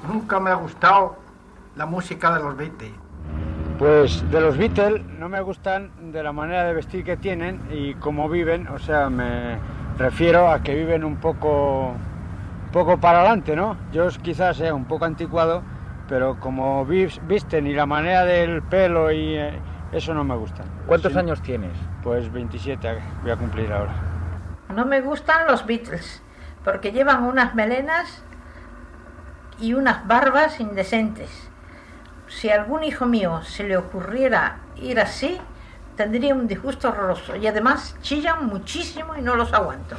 Nunca me ha gustado la música de los Beatles. Pues de los Beatles no me gustan de la manera de vestir que tienen y cómo viven, o sea, me refiero a que viven un poco para adelante, ¿no? Yo quizás sea un poco anticuado, pero como visten y la manera del pelo y eso no me gusta. ¿Cuántos años tienes? Pues 27 voy a cumplir ahora. No me gustan los Beatles, porque llevan unas melenas y unas barbas indecentes. Si a algún hijo mío se le ocurriera ir así, tendría un disgusto horroroso. Y además chillan muchísimo y no los aguanto.